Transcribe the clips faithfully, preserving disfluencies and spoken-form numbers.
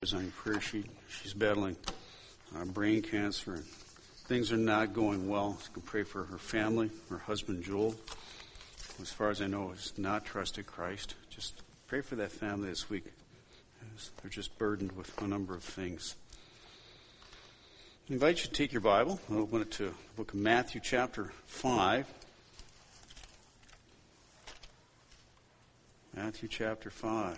is on your prayer sheet. She's battling uh, brain cancer, and things are not going well. You can pray for her family, her husband Joel, who, as far as I know, has not trusted Christ. Just pray for that family this week. They're just burdened with a number of things. I invite you to take your Bible and open it to the book of Matthew chapter five. Matthew chapter five.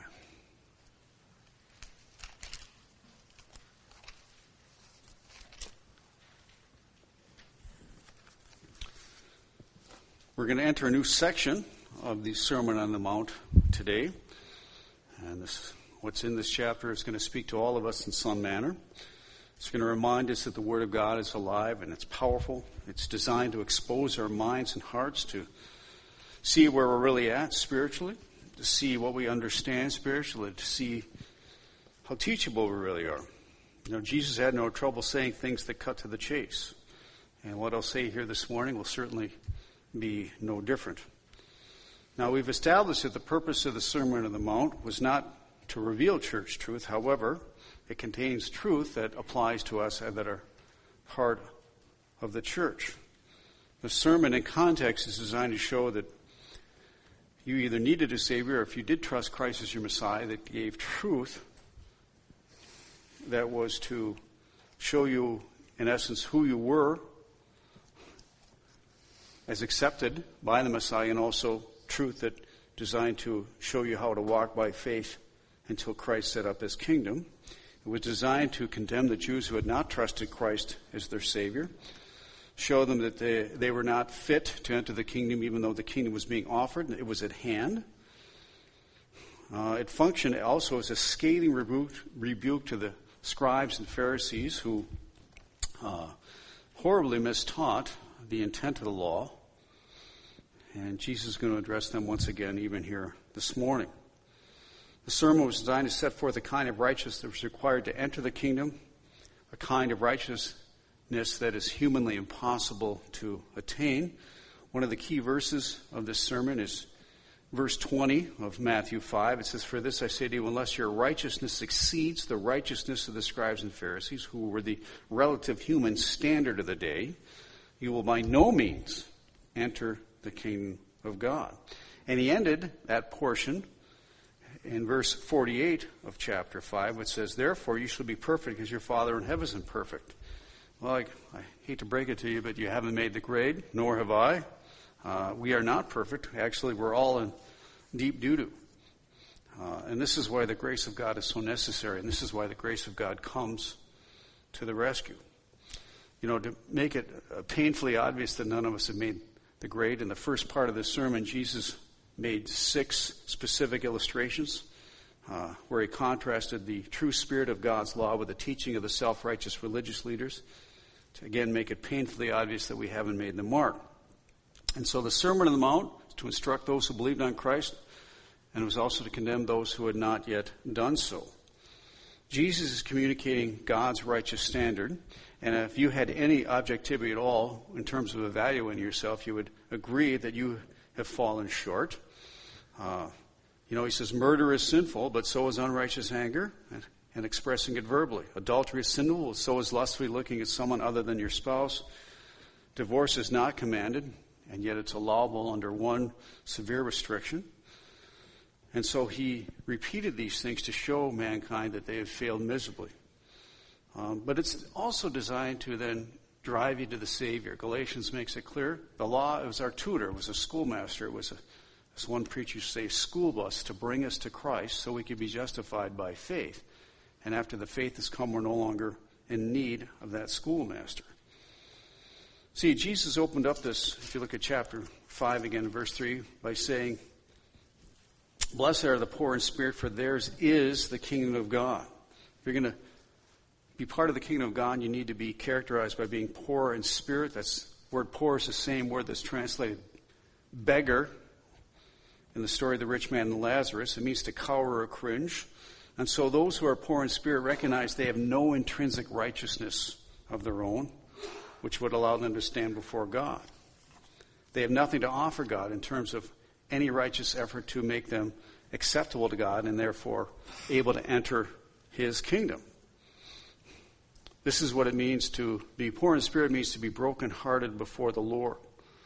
We're going to enter a new section of the Sermon on the Mount today. And this, what's in this chapter is going to speak to all of us in some manner. It's going to remind us that the Word of God is alive and it's powerful. It's designed to expose our minds and hearts to see where we're really at spiritually, to see what we understand spiritually, to see how teachable we really are. You know, Jesus had no trouble saying things that cut to the chase. And what I'll say here this morning will certainly be no different. Now, we've established that the purpose of the Sermon on the Mount was not to reveal church truth. However, it contains truth that applies to us and that are part of the church. The sermon in context is designed to show that you either needed a Savior, or if you did trust Christ as your Messiah, that gave truth that was to show you, in essence, who you were as accepted by the Messiah, and also truth that designed to show you how to walk by faith until Christ set up his kingdom. It was designed to condemn the Jews who had not trusted Christ as their Savior, show them that they, they were not fit to enter the kingdom even though the kingdom was being offered. It was at hand. Uh, it functioned also as a scathing rebuke, rebuke to the scribes and Pharisees who uh, horribly mistaught the intent of the law. And Jesus is going to address them once again, even here this morning. The sermon was designed to set forth a kind of righteousness that was required to enter the kingdom, a kind of righteousness that is humanly impossible to attain. One of the key verses of this sermon is verse twenty of Matthew five. It says, "For this I say to you, unless your righteousness exceeds the righteousness of the scribes and Pharisees, who were the relative human standard of the day, you will by no means enter the kingdom of God." And he ended that portion in verse forty-eight of chapter five, which says, "Therefore you shall be perfect as your Father in heaven is perfect." Well, I, I hate to break it to you, but you haven't made the grade, nor have I. Uh, we are not perfect. Actually, we're all in deep doo-doo. Uh, and this is why the grace of God is so necessary, and this is why the grace of God comes to the rescue. You know, to make it painfully obvious that none of us have made the grade, in the first part of the sermon, Jesus made six specific illustrations uh, where he contrasted the true spirit of God's law with the teaching of the self-righteous religious leaders to, again, make it painfully obvious that we haven't made the mark. And so the Sermon on the Mount is to instruct those who believed on Christ, and it was also to condemn those who had not yet done so. Jesus is communicating God's righteous standard, and if you had any objectivity at all in terms of evaluating yourself, you would agree that you have fallen short. Uh, you know, he says, murder is sinful, but so is unrighteous anger and, and expressing it verbally. Adultery is sinful, so is lustfully looking at someone other than your spouse. Divorce is not commanded, and yet it's allowable under one severe restriction. And so he repeated these things to show mankind that they have failed miserably. Um, but it's also designed to then drive you to the Savior. Galatians makes it clear. The law, it was our tutor, it was a schoolmaster, it was, a, as one preacher used to say, school bus to bring us to Christ so we could be justified by faith. And after the faith has come, we're no longer in need of that schoolmaster. See, Jesus opened up this, if you look at chapter five again, verse three, by saying, "Blessed are the poor in spirit, for theirs is the kingdom of God." If you're going to be part of the kingdom of God, you need to be characterized by being poor in spirit. That's word poor is the same word that's translated beggar in the story of the rich man and Lazarus. It means to cower or cringe. And so those who are poor in spirit recognize they have no intrinsic righteousness of their own, which would allow them to stand before God. They have nothing to offer God in terms of any righteous effort to make them acceptable to God and therefore able to enter his kingdom. This is what it means to be poor in spirit, means to be brokenhearted before the Lord.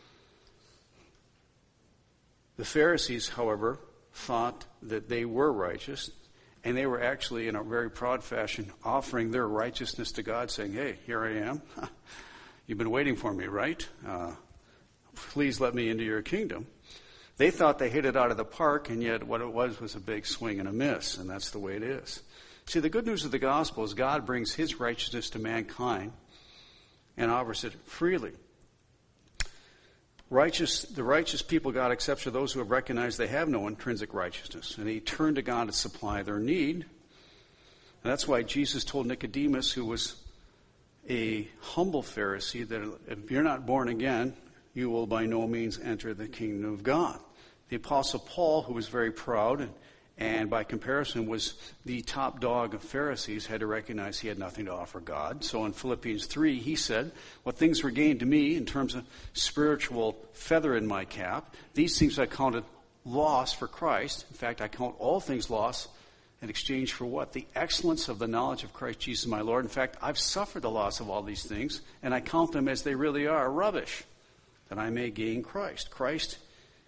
The Pharisees, however, thought that they were righteous, and they were actually, in a very proud fashion, offering their righteousness to God, saying, hey, here I am. You've been waiting for me, right? Uh, please let me into your kingdom. They thought they hit it out of the park, and yet what it was was a big swing and a miss, and that's the way it is. See, the good news of the gospel is God brings his righteousness to mankind and offers it freely. Righteous, the righteous people God accepts are those who have recognized they have no intrinsic righteousness, and they turn to God to supply their need. And that's why Jesus told Nicodemus, who was a humble Pharisee, that if you're not born again, you will by no means enter the kingdom of God. The Apostle Paul, who was very proud and, and by comparison was the top dog of Pharisees, had to recognize he had nothing to offer God. So in Philippians three, he said, what things were gained to me in terms of spiritual feather in my cap, these things I counted loss for Christ. In fact, I count all things loss in exchange for what? The excellence of the knowledge of Christ Jesus my Lord. In fact, I've suffered the loss of all these things, and I count them as they really are, rubbish, that I may gain Christ. Christ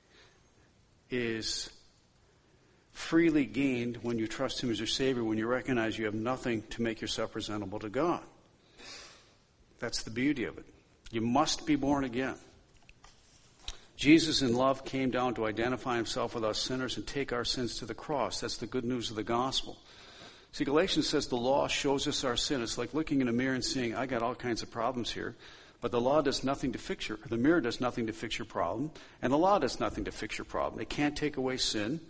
is freely gained when you trust him as your Savior, when you recognize you have nothing to make yourself presentable to God. That's the beauty of it. You must be born again. Jesus in love came down to identify himself with us sinners and take our sins to the cross. That's the good news of the gospel. See, Galatians says the law shows us our sin. It's like looking in a mirror and seeing, I got all kinds of problems here. But the law does nothing to fix your, the mirror does nothing to fix your problem, and the law does nothing to fix your problem. It can't take away sin.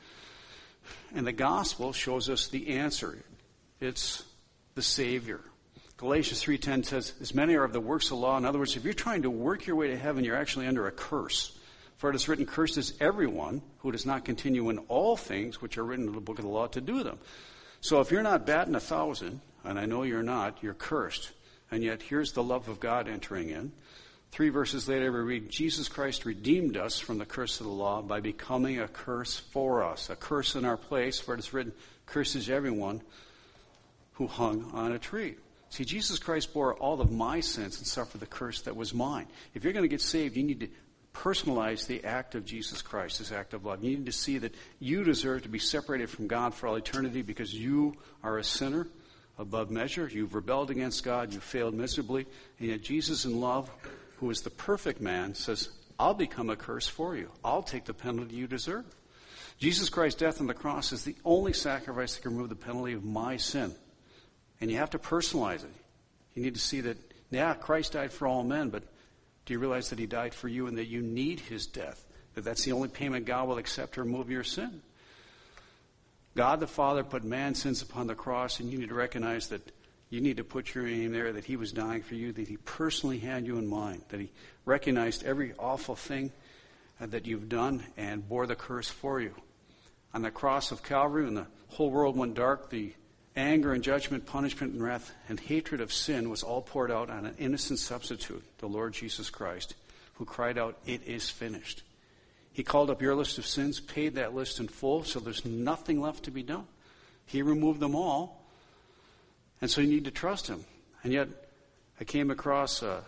And the gospel shows us the answer. It's the Savior. Galatians three ten says, as many are of the works of the law. In other words, if you're trying to work your way to heaven, you're actually under a curse. For it is written, cursed is everyone who does not continue in all things which are written in the book of the law to do them. So if you're not batting a thousand, and I know you're not, you're cursed. And yet here's the love of God entering in. Three verses later we read, Jesus Christ redeemed us from the curse of the law by becoming a curse for us. A curse in our place, for it is written, cursed is everyone who hung on a tree. See, Jesus Christ bore all of my sins and suffered the curse that was mine. If you're going to get saved, you need to personalize the act of Jesus Christ, this act of love. You need to see that you deserve to be separated from God for all eternity because you are a sinner above measure. You've rebelled against God. You've failed miserably. And yet Jesus in love, who is the perfect man, says, I'll become a curse for you. I'll take the penalty you deserve. Jesus Christ's death on the cross is the only sacrifice that can remove the penalty of my sin. And you have to personalize it. You need to see that, yeah, Christ died for all men, but do you realize that he died for you and that you need his death? That that's the only payment God will accept to remove your sin? God the Father put man's sins upon the cross, and you need to recognize that you need to put your name there, that he was dying for you, that he personally had you in mind, that he recognized every awful thing that you've done and bore the curse for you. On the cross of Calvary, when the whole world went dark, the anger and judgment, punishment and wrath and hatred of sin was all poured out on an innocent substitute, the Lord Jesus Christ, who cried out, it is finished. He called up your list of sins, paid that list in full, so there's nothing left to be done. He removed them all, and so you need to trust him. And yet, I came across a,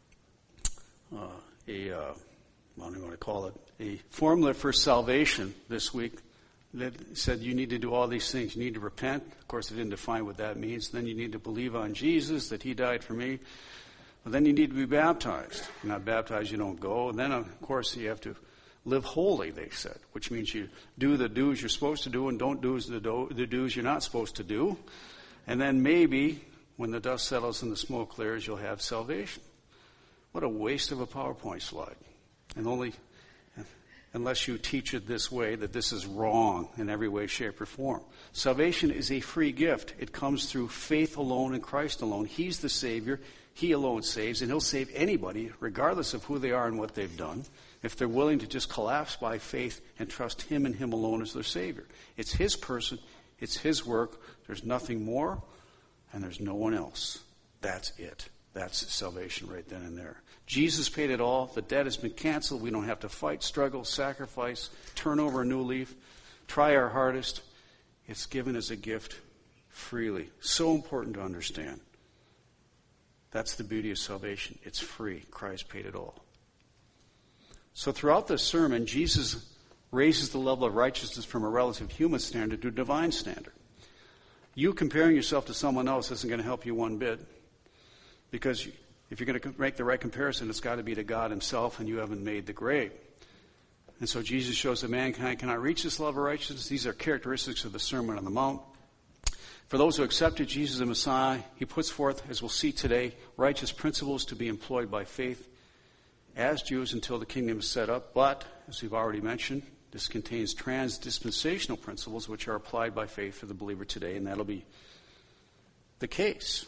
uh, a uh, I don't know what to call it, a formula for salvation this week that said you need to do all these things. You need to repent. Of course, it didn't define what that means. Then you need to believe on Jesus, that he died for me. But then you need to be baptized. If you're not baptized, you don't go. And then, of course, you have to live holy, they said, which means you do the do's you're supposed to do and don't do the, do, the do's you're not supposed to do. And then maybe, when the dust settles and the smoke clears, you'll have salvation. What a waste of a PowerPoint slide. And only unless you teach it this way, that this is wrong in every way, shape, or form. Salvation is a free gift. It comes through faith alone in Christ alone. He's the Savior. He alone saves, and he'll save anybody, regardless of who they are and what they've done, if they're willing to just collapse by faith and trust him and him alone as their Savior. It's his person. It's his work. There's nothing more, and there's no one else. That's it. That's salvation right then and there. Jesus paid it all. The debt has been canceled. We don't have to fight, struggle, sacrifice, turn over a new leaf, try our hardest. It's given as a gift freely. So important to understand. That's the beauty of salvation. It's free. Christ paid it all. So throughout this sermon, Jesus raises the level of righteousness from a relative human standard to a divine standard. You comparing yourself to someone else isn't going to help you one bit, because if you're going to make the right comparison, it's got to be to God himself, and you haven't made the grade. And so Jesus shows that mankind cannot reach this level of righteousness. These are characteristics of the Sermon on the Mount. For those who accepted Jesus as Messiah, he puts forth, as we'll see today, righteous principles to be employed by faith as Jews until the kingdom is set up. But, as we've already mentioned, this contains trans-dispensational principles which are applied by faith for the believer today, and that'll be the case.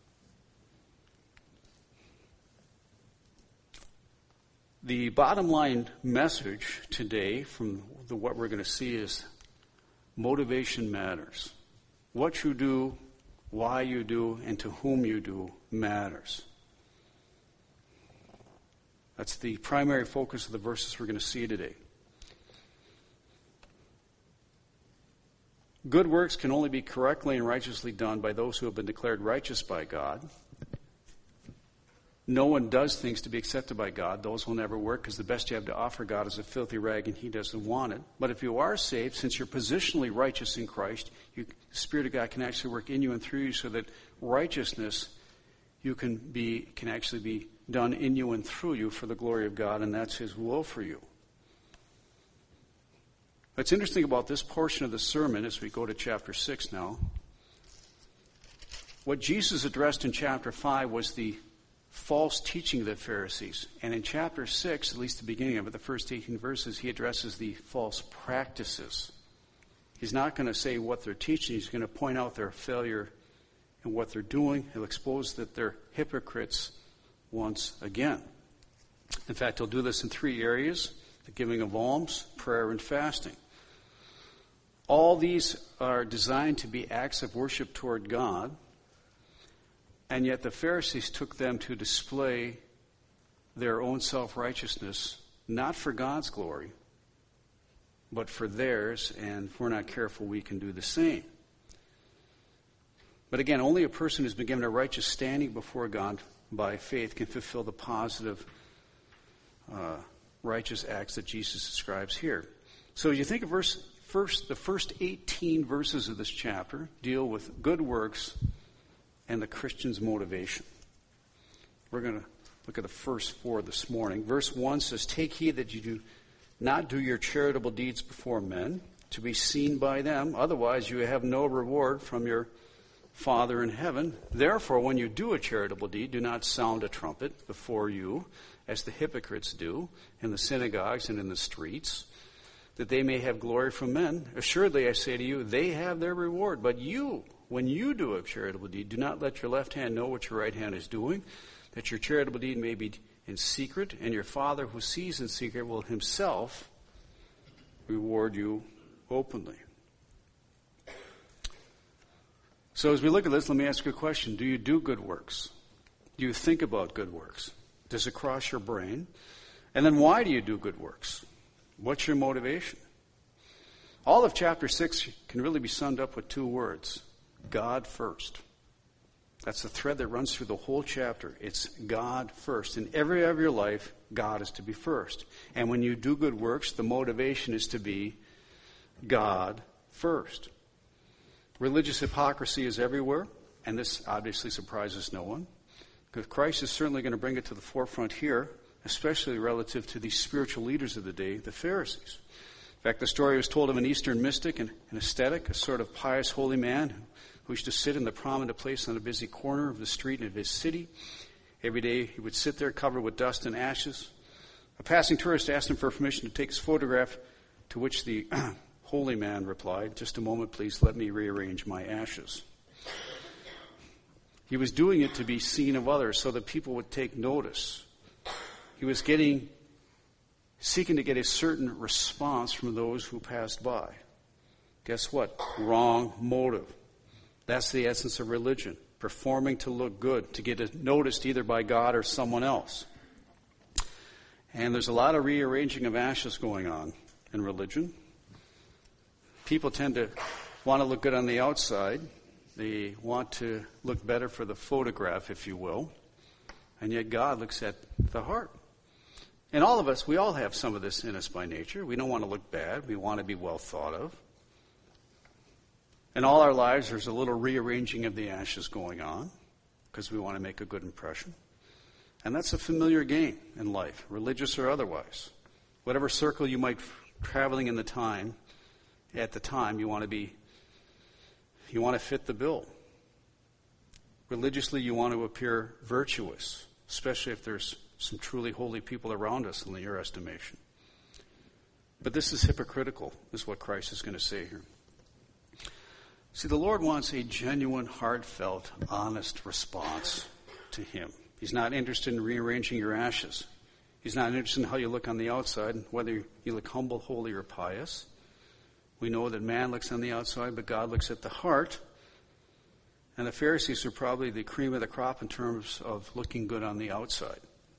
The bottom line message today from the, what we're going to see is motivation matters. What you do, why you do, and to whom you do matters. That's the primary focus of the verses we're going to see today. Good works can only be correctly and righteously done by those who have been declared righteous by God. No one does things to be accepted by God. Those will never work, because the best you have to offer God is a filthy rag, and he doesn't want it. But if you are saved, since you're positionally righteous in Christ, you, the Spirit of God can actually work in you and through you, so that righteousness you can be can actually be done in you and through you for the glory of God, and that's his will for you. What's interesting about this portion of the sermon, as we go to chapter six now, what Jesus addressed in chapter five was the false teaching of the Pharisees. And in chapter six, at least the beginning of it, the first eighteen verses, he addresses the false practices. He's not going to say what they're teaching. He's going to point out their failure in what they're doing. He'll expose that they're hypocrites once again. In fact, he'll do this in three areas: the giving of alms, prayer, and fasting. All these are designed to be acts of worship toward God. And yet the Pharisees took them to display their own self-righteousness, not for God's glory, but for theirs, and if we're not careful, we can do the same. But again, only a person who's been given a righteous standing before God by faith can fulfill the positive, uh, righteous acts that Jesus describes here. So as you think of verse, first, the first eighteen verses of this chapter deal with good works and the Christian's motivation. We're going to look at the first four this morning. Verse one says, "Take heed that you do not do your charitable deeds before men, to be seen by them. Otherwise you have no reward from your Father in heaven. Therefore, when you do a charitable deed, do not sound a trumpet before you, as the hypocrites do in the synagogues and in the streets, that they may have glory from men. Assuredly, I say to you, they have their reward. But you, when you do a charitable deed, do not let your left hand know what your right hand is doing, that your charitable deed may be in secret, and your Father who sees in secret will himself reward you openly." So as we look at this, let me ask you a question. Do you do good works? Do you think about good works? Does it cross your brain? And then why do you do good works? What's your motivation? All of chapter six can really be summed up with two words: God first. That's the thread that runs through the whole chapter. It's God first. In every area of your life, God is to be first. And when you do good works, the motivation is to be God first. Religious hypocrisy is everywhere, and this obviously surprises no one, because Christ is certainly going to bring it to the forefront here, especially relative to the spiritual leaders of the day, the Pharisees. In fact, the story was told of an Eastern mystic and an ascetic, a sort of pious holy man who used to sit in the prominent place on a busy corner of the street of his city. Every day he would sit there covered with dust and ashes. A passing tourist asked him for permission to take his photograph, to which the holy man replied, "Just a moment, please, let me rearrange my ashes." He was doing it to be seen of others so that people would take notice. He was getting, seeking to get a certain response from those who passed by. Guess what? Wrong motive. That's the essence of religion. Performing to look good, to get noticed either by God or someone else. And there's a lot of rearranging of ashes going on in religion. People tend to want to look good on the outside, They want to look better for the photograph, if you will. And yet God looks at the heart. And all of us, we all have some of this in us by nature. We don't want to look bad. We want to be well thought of. In all our lives, there's a little rearranging of the ashes going on because we want to make a good impression. And that's a familiar game in life, religious or otherwise. Whatever circle you might be traveling in the time, at the time, you want to be, you want to fit the bill. Religiously, you want to appear virtuous, especially if there's some truly holy people around us in your estimation. But this is hypocritical, is what Christ is going to say here. See, the Lord wants a genuine, heartfelt, honest response to Him. He's not interested in rearranging your ashes. He's not interested in how you look on the outside, whether you look humble, holy, or pious. We know that man looks on the outside, but God looks at the heart. And the Pharisees are probably the cream of the crop in terms of looking good on the outside.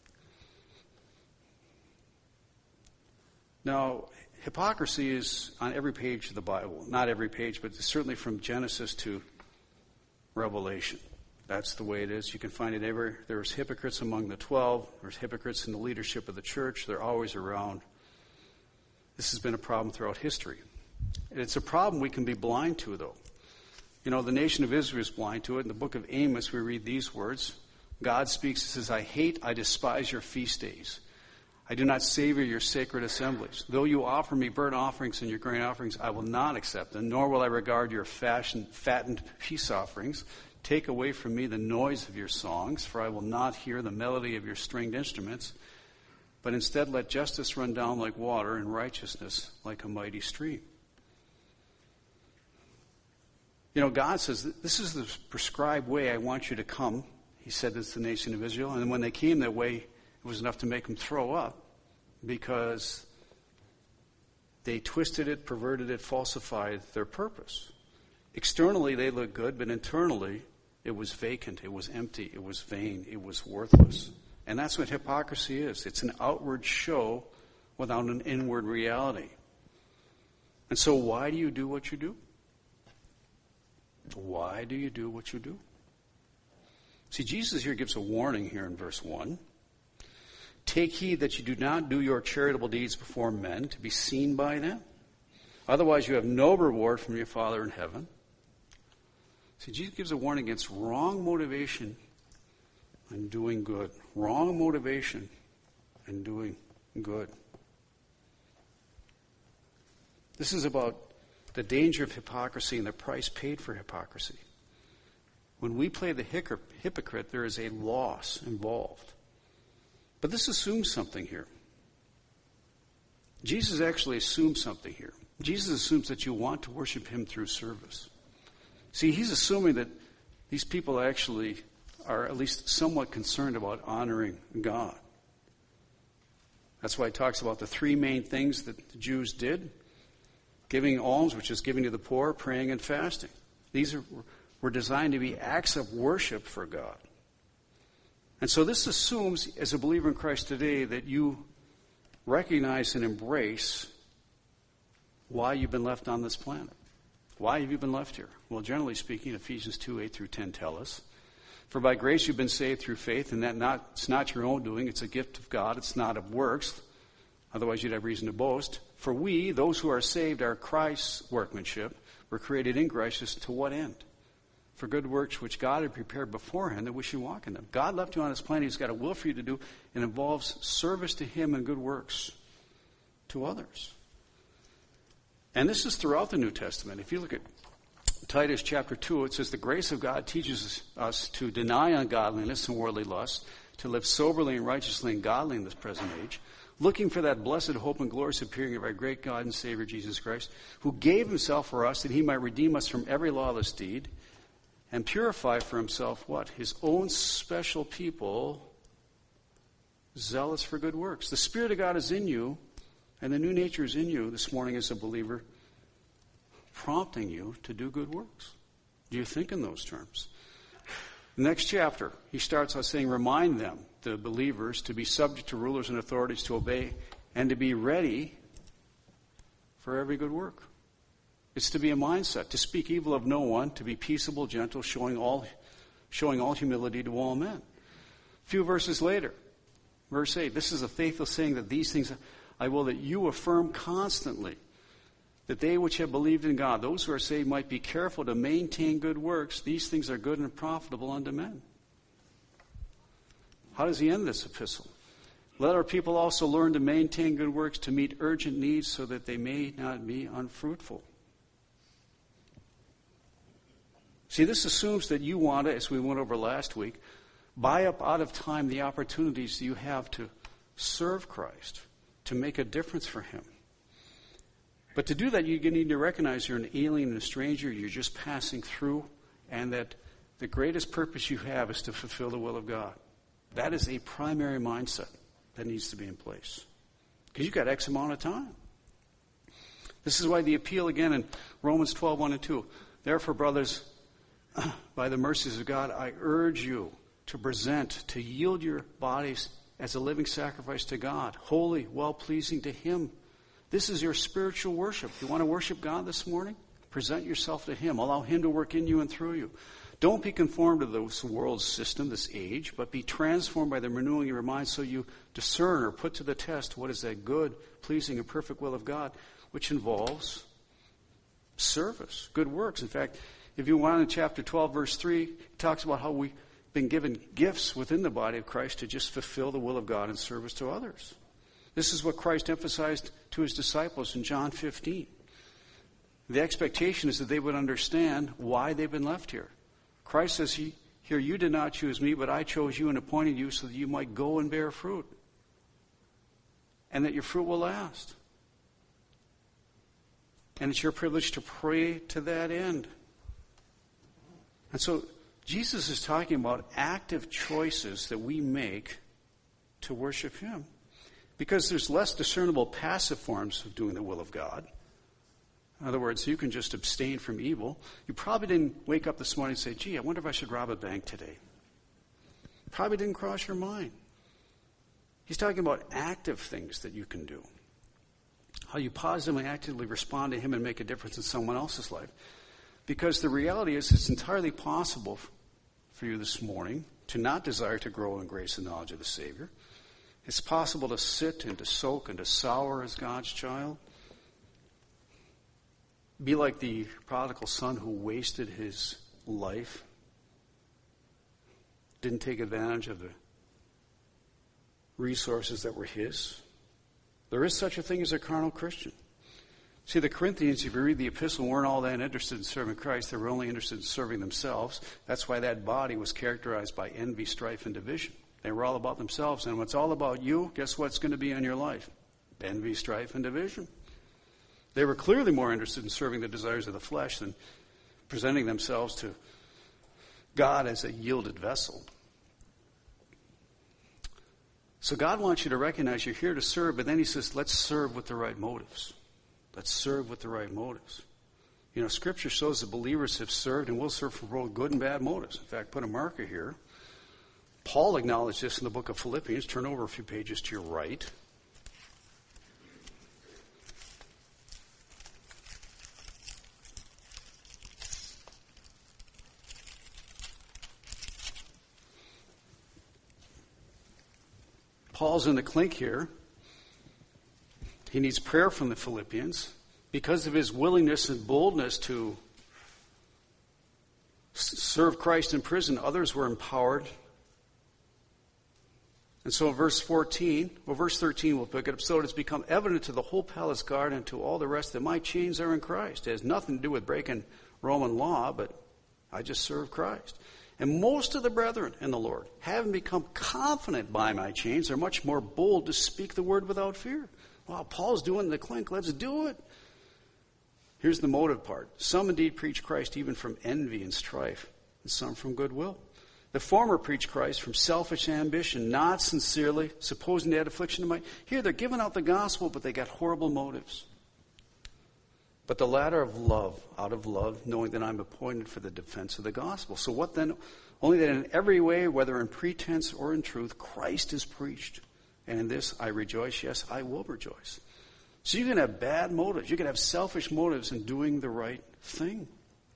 Now, hypocrisy is on every page of the Bible. Not every page, but certainly from Genesis to Revelation. That's the way it is. You can find it everywhere. There's hypocrites among the twelve. There's hypocrites in the leadership of the church. They're always around. This has been a problem throughout history. And it's a problem we can be blind to, though. You know, the nation of Israel is blind to it. In the book of Amos, we read these words. God speaks and says, I hate, I despise your feast days. I do not savor your sacred assemblies. Though you offer me burnt offerings and your grain offerings, I will not accept them, nor will I regard your fashion, fattened peace offerings. Take away from me the noise of your songs, for I will not hear the melody of your stringed instruments, but instead let justice run down like water and righteousness like a mighty stream. You know, God says, this is the prescribed way I want you to come. He said this to the nation of Israel. And when they came that way, it was enough to make them throw up because they twisted it, perverted it, falsified their purpose. Externally, they looked good, but internally, it was vacant, it was empty, it was vain, it was worthless. And that's what hypocrisy is. It's an outward show without an inward reality. And so why do you do what you do? Why do you do what you do? See, Jesus here gives a warning here in verse one. Take heed that you do not do your charitable deeds before men to be seen by them. Otherwise you have no reward from your Father in heaven. See, Jesus gives a warning against wrong motivation and doing good. Wrong motivation and doing good. This is about the danger of hypocrisy and the price paid for hypocrisy. When we play the hypocrite, there is a loss involved. But this assumes something here. Jesus actually assumes something here. Jesus assumes that you want to worship him through service. See, he's assuming that these people actually are at least somewhat concerned about honoring God. That's why he talks about the three main things that the Jews did. Giving alms, which is giving to the poor, praying and fasting. These are, were designed to be acts of worship for God. And so this assumes, as a believer in Christ today, that you recognize and embrace why you've been left on this planet. Why have you been left here? Well, generally speaking, Ephesians two, eight through ten tell us. For by grace you've been saved through faith, and that not it's not your own doing, it's a gift of God, it's not of works. Otherwise you'd have reason to boast. For we, those who are saved, are Christ's workmanship. We're created in Christ to what end? For good works which God had prepared beforehand that we should walk in them. God left you on this planet. He's got a will for you to do. It involves service to him and good works to others. And this is throughout the New Testament. If you look at Titus chapter two, it says, the grace of God teaches us to deny ungodliness and worldly lust, to live soberly and righteously and godly in this present age, looking for that blessed hope and glorious appearing of our great God and Savior Jesus Christ, who gave himself for us that he might redeem us from every lawless deed and purify for himself what? His own special people, zealous for good works. The Spirit of God is in you, and the new nature is in you this morning as a believer, prompting you to do good works. Do you think in those terms? The next chapter, he starts by saying, remind them, the believers, to be subject to rulers and authorities, to obey, and to be ready for every good work. It's to be a mindset, to speak evil of no one, to be peaceable, gentle, showing all, showing all humility to all men. A few verses later, verse eight, this is a faithful saying that these things I will that you affirm constantly, that they which have believed in God, those who are saved, might be careful to maintain good works. These things are good and profitable unto men. How does he end this epistle? Let our people also learn to maintain good works, to meet urgent needs, so that they may not be unfruitful. See, this assumes that you want to, as we went over last week, buy up out of time the opportunities you have to serve Christ, to make a difference for him. But to do that, you need to recognize you're an alien and a stranger, you're just passing through, and that the greatest purpose you have is to fulfill the will of God. That is a primary mindset that needs to be in place. Because you've got X amount of time. This is why the appeal again in Romans twelve, one and two. Therefore, brothers, by the mercies of God, I urge you to present, to yield your bodies as a living sacrifice to God, holy, well-pleasing to him. This is your spiritual worship. You want to worship God this morning? Present yourself to him. Allow him to work in you and through you. Don't be conformed to this world's system, this age, but be transformed by the renewing of your mind so you discern or put to the test what is that good, pleasing, and perfect will of God, which involves service, good works. In fact, if you want in chapter twelve, verse three, it talks about how we've been given gifts within the body of Christ to just fulfill the will of God in service to others. This is what Christ emphasized to his disciples in John fifteen. The expectation is that they would understand why they've been left here. Christ says here, you did not choose me, but I chose you and appointed you so that you might go and bear fruit. And that your fruit will last. And it's your privilege to pray to that end. And so Jesus is talking about active choices that we make to worship him. Because there's less discernible passive forms of doing the will of God. In other words, you can just abstain from evil. You probably didn't wake up this morning and say, gee, I wonder if I should rob a bank today. Probably didn't cross your mind. He's talking about active things that you can do. How you positively, actively respond to him and make a difference in someone else's life. Because the reality is it's entirely possible for you this morning to not desire to grow in grace and knowledge of the Savior. It's possible to sit and to soak and to sour as God's child. Be like the prodigal son who wasted his life. Didn't take advantage of the resources that were his. There is such a thing as a carnal Christian. See, the Corinthians, if you read the epistle, weren't all that interested in serving Christ. They were only interested in serving themselves. That's why that body was characterized by envy, strife, and division. They were all about themselves. And when it's all about you, guess what's going to be in your life? Envy, strife, and division. They were clearly more interested in serving the desires of the flesh than presenting themselves to God as a yielded vessel. So God wants you to recognize you're here to serve, but then he says, let's serve with the right motives. Let's serve with the right motives. You know, Scripture shows that believers have served and will serve for both good and bad motives. In fact, put a marker here. Paul acknowledged this in the book of Philippians. Turn over a few pages to your right. Paul's in the clink here. He needs prayer from the Philippians. Because of his willingness and boldness to serve Christ in prison, others were empowered. And so in verse fourteen, well, verse thirteen, we'll pick it up. So it has become evident to the whole palace guard and to all the rest that my chains are in Christ. It has nothing to do with breaking Roman law, but I just serve Christ. And most of the brethren in the Lord, having become confident by my chains, are much more bold to speak the word without fear. Wow, Paul's doing the clink. Let's do it. Here's the motive part. Some indeed preach Christ even from envy and strife, and some from goodwill. The former preach Christ from selfish ambition, not sincerely, supposing they had affliction of mind. Here they're giving out the gospel, but they got horrible motives. But the latter of love, out of love, knowing that I'm appointed for the defense of the gospel. So what then? Only that in every way, whether in pretense or in truth, Christ is preached. And in this I rejoice, yes, I will rejoice. So you can have bad motives. You can have selfish motives in doing the right thing.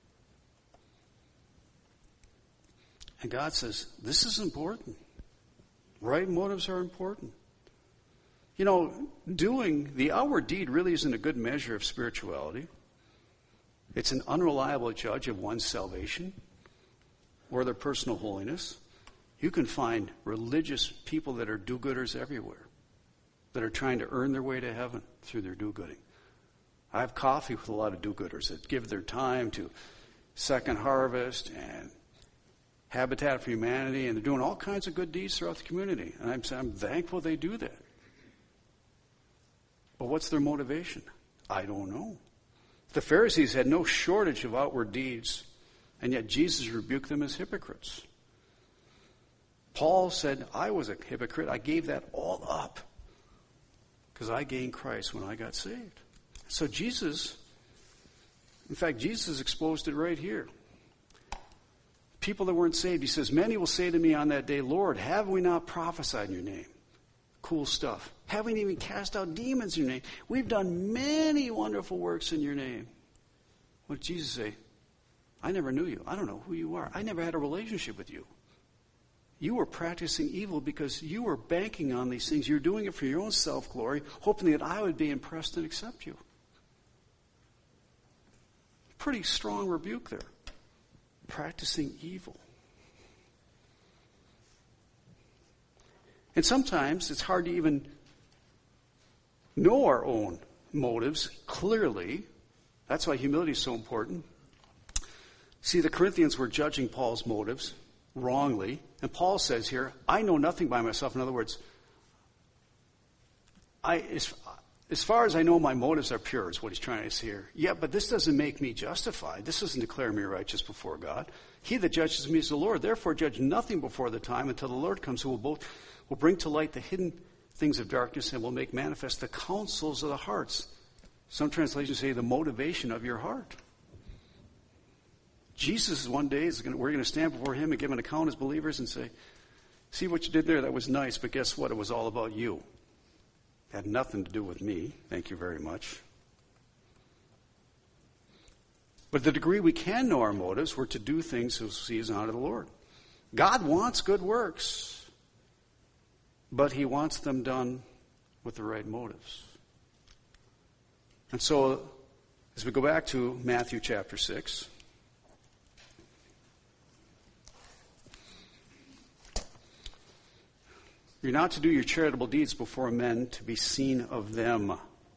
And God says, this is important. Right motives are important. You know, doing the outward deed really isn't a good measure of spirituality. It's an unreliable judge of one's salvation or their personal holiness. You can find religious people that are do-gooders everywhere, that are trying to earn their way to heaven through their do-gooding. I have coffee with a lot of do-gooders that give their time to Second Harvest and Habitat for Humanity, and they're doing all kinds of good deeds throughout the community. And I'm, I'm thankful they do that. But what's their motivation? I don't know. The Pharisees had no shortage of outward deeds, and yet Jesus rebuked them as hypocrites. Paul said, I was a hypocrite. I gave that all up because I gained Christ when I got saved. So Jesus, in fact, Jesus exposed it right here. People that weren't saved, he says, many will say to me on that day, Lord, have we not prophesied in your name? Cool stuff. Haven't we even cast out demons in your name? We've done many wonderful works in your name. What did Jesus say? I never knew you. I don't know who you are. I never had a relationship with you. You were practicing evil because you were banking on these things. You're doing it for your own self-glory, hoping that I would be impressed and accept you. Pretty strong rebuke there. Practicing evil. And sometimes it's hard to even know our own motives clearly. That's why humility is so important. See, the Corinthians were judging Paul's motives wrongly. And Paul says here, I know nothing by myself. In other words, I, as, as far as I know, my motives are pure, is what he's trying to say here. Yeah, but this doesn't make me justified. This doesn't declare me righteous before God. He that judges me is the Lord. Therefore, judge nothing before the time until the Lord comes, who will both will bring to light the hidden things of darkness and will make manifest the counsels of the hearts. Some translations say the motivation of your heart. Jesus one day is going to, we're going to stand before him and give an account as believers and say, see what you did there? That was nice, but guess what? It was all about you. It had nothing to do with me. Thank you very much. But the degree we can know our motives, we're to do things to see as honor the Lord. God wants good works, but he wants them done with the right motives. And so, as we go back to Matthew chapter six, you're not to do your charitable deeds before men to be seen of them.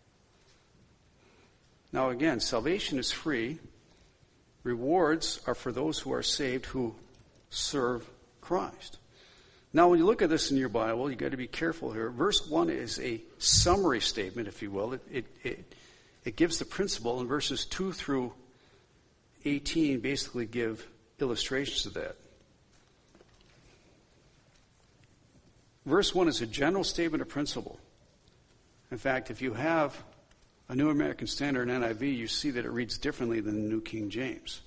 Now again, salvation is free. Rewards are for those who are saved who serve Christ. Now when you look at this in your Bible, you've got to be careful here. Verse one is a summary statement, if you will. It, it, it, it gives the principle, and verses two through eighteen basically give illustrations of that. Verse one is a general statement of principle. In fact, if you have a New American Standard and N I V, you see that it reads differently than the New King James.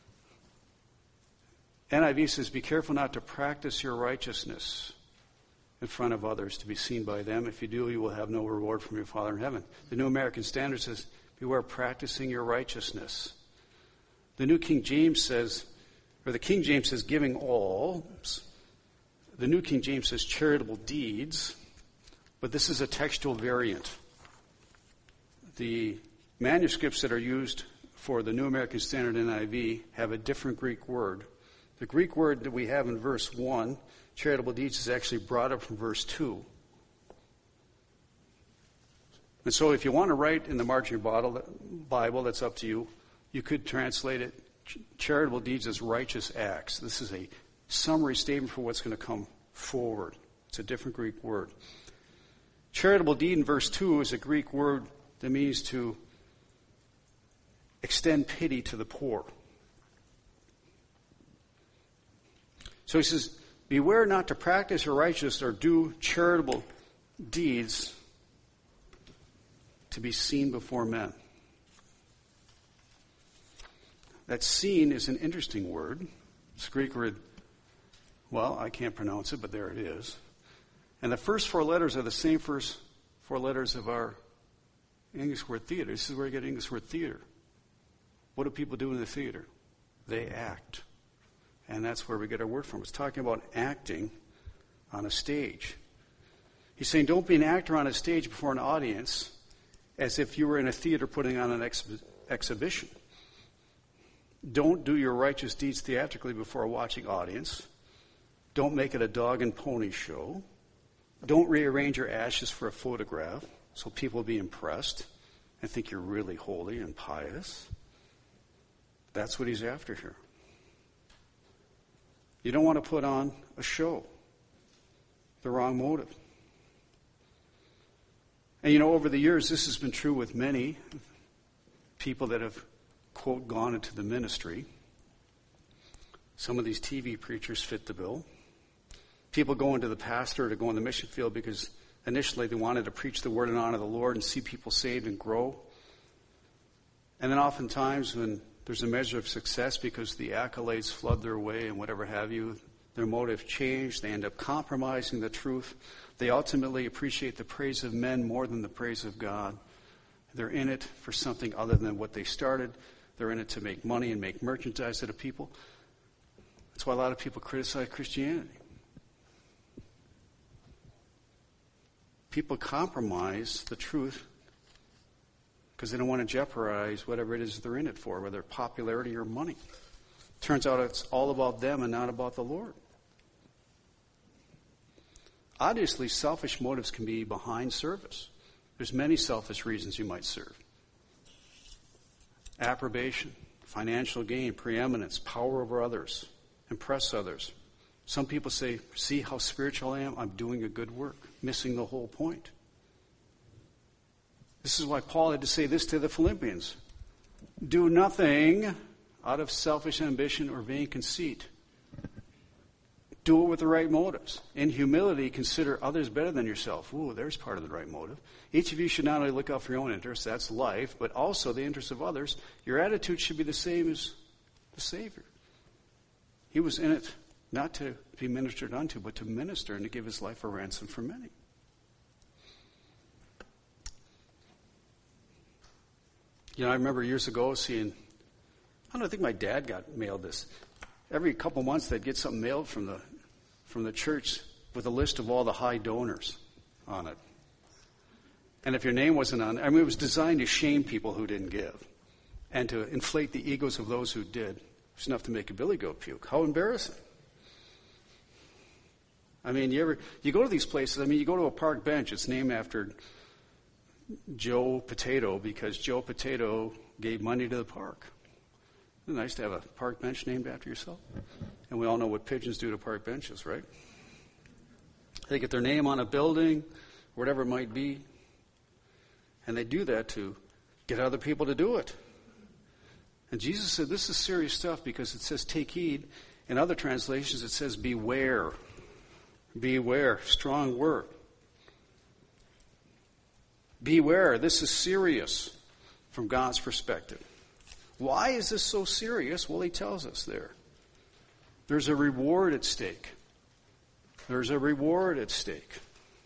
N I V says, be careful not to practice your righteousness in front of others to be seen by them. If you do, you will have no reward from your Father in heaven. The New American Standard says, beware practicing your righteousness. The New King James says, or the King James says, giving alms. The New King James says charitable deeds, but this is a textual variant. The manuscripts that are used for the New American Standard N I V have a different Greek word. The Greek word that we have in verse one, charitable deeds, is actually brought up from verse two. And so if you want to write in the margin of your Bible, that's up to you. You could translate it, charitable deeds, as righteous acts. This is a summary statement for what's going to come forward. It's a different Greek word. Charitable deed in verse two is a Greek word that means to extend pity to the poor. So he says, beware not to practice your righteousness or do charitable deeds to be seen before men. That seen is an interesting word. It's a Greek word. Well, I can't pronounce it, but there it is. And the first four letters are the same first four letters of our English word theater. This is where you get English word theater. What do people do in the theater? They act. And that's where we get our word from. It's talking about acting on a stage. He's saying don't be an actor on a stage before an audience as if you were in a theater putting on an ex- exhibition. Don't do your righteous deeds theatrically before a watching audience. Don't make it a dog and pony show. Don't rearrange your ashes for a photograph so people will be impressed and think you're really holy and pious. That's what he's after here. You don't want to put on a show. The wrong motive. And you know, over the years, this has been true with many people that have, quote, gone into the ministry. Some of these T V preachers fit the bill. People go into the pastor to go in the mission field because initially they wanted to preach the word and honor the Lord and see people saved and grow. And then oftentimes when there's a measure of success because the accolades flood their way and whatever have you, their motive changed. They end up compromising the truth. They ultimately appreciate the praise of men more than the praise of God. They're in it for something other than what they started. They're in it to make money and make merchandise out of people. That's why a lot of people criticize Christianity. People compromise the truth because they don't want to jeopardize whatever it is they're in it for, whether popularity or money. Turns out it's all about them and not about the Lord. Obviously, selfish motives can be behind service. There's many selfish reasons you might serve. Approbation, financial gain, preeminence, power over others, impress others. Some people say, see how spiritual I am? I'm doing a good work, missing the whole point. This is why Paul had to say this to the Philippians. Do nothing out of selfish ambition or vain conceit. Do it with the right motives. In humility, consider others better than yourself. Ooh, there's part of the right motive. Each of you should not only look out for your own interests, that's life, but also the interests of others. Your attitude should be the same as the Savior. He was in it not to be ministered unto, but to minister and to give his life a ransom for many. You know, I remember years ago seeing, I don't know, I think my dad got mailed this. Every couple months they'd get something mailed from the from the church with a list of all the high donors on it. And if your name wasn't on it, I mean, it was designed to shame people who didn't give and to inflate the egos of those who did. It's enough to make a billy goat puke. How embarrassing. I mean, you ever, you go to these places, I mean, you go to a park bench, it's named after Joe Potato because Joe Potato gave money to the park. Isn't it nice to have a park bench named after yourself? And we all know what pigeons do to park benches, right? They get their name on a building, whatever it might be, and they do that to get other people to do it. And Jesus said this is serious stuff because it says take heed. In other translations it says beware. Beware. Strong word. Beware. This is serious from God's perspective. Why is this so serious? Well, he tells us there. There's a reward at stake. There's a reward at stake.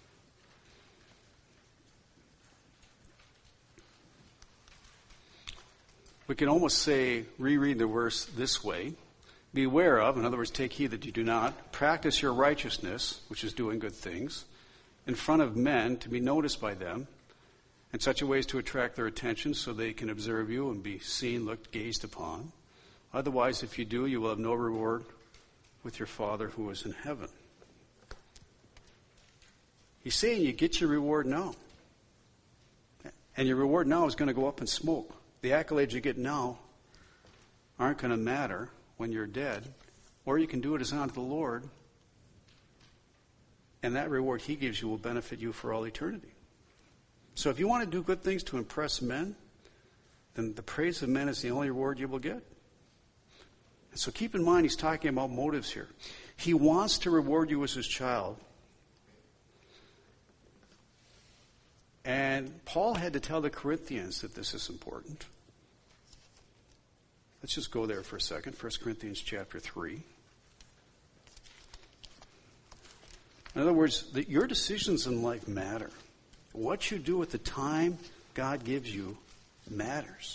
We can almost say, reread the verse this way. Beware of, in other words, take heed that you do not, practice your righteousness, which is doing good things, in front of men to be noticed by them, in such a way as to attract their attention so they can observe you and be seen, looked, gazed upon. Otherwise, if you do, you will have no reward with your Father who is in heaven. He's saying you get your reward now. And your reward now is going to go up in smoke. The accolades you get now aren't going to matter when you're dead. Or you can do it as unto the Lord. And that reward he gives you will benefit you for all eternity. So if you want to do good things to impress men, then the praise of men is the only reward you will get. And so keep in mind, he's talking about motives here. He wants to reward you as his child. And Paul had to tell the Corinthians that this is important. Let's just go there for a second. First Corinthians chapter three. In other words, that your decisions in life matter. What you do at the time God gives you matters.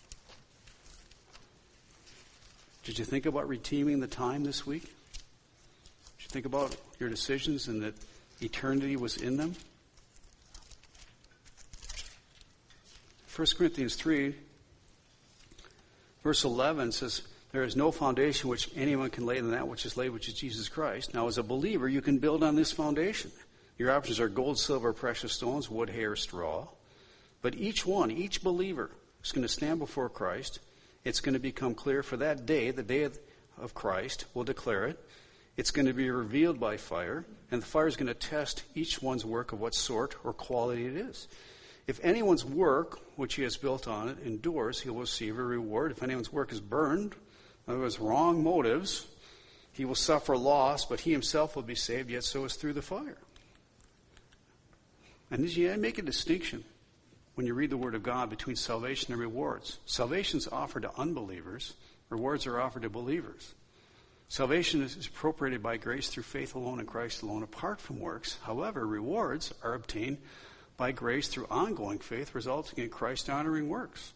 Did you think about redeeming the time this week? Did you think about your decisions and that eternity was in them? First Corinthians three, verse eleven says, there is no foundation which anyone can lay than that which is laid, which is Jesus Christ. Now, as a believer, you can build on this foundation. Your options are gold, silver, precious stones, wood, hay, or straw. But each one, each believer is going to stand before Christ. It's going to become clear for that day, the day of, of Christ, will declare it. It's going to be revealed by fire, and the fire is going to test each one's work of what sort or quality it is. If anyone's work, which he has built on it, endures, he will receive a reward. If anyone's work is burned, in other words, wrong motives, he will suffer loss, but he himself will be saved, yet so is through the fire. And this, you make a distinction when you read the Word of God between salvation and rewards. Salvation is offered to unbelievers. Rewards are offered to believers. Salvation is appropriated by grace through faith alone in Christ alone, apart from works. However, rewards are obtained by grace through ongoing faith, resulting in Christ-honoring works.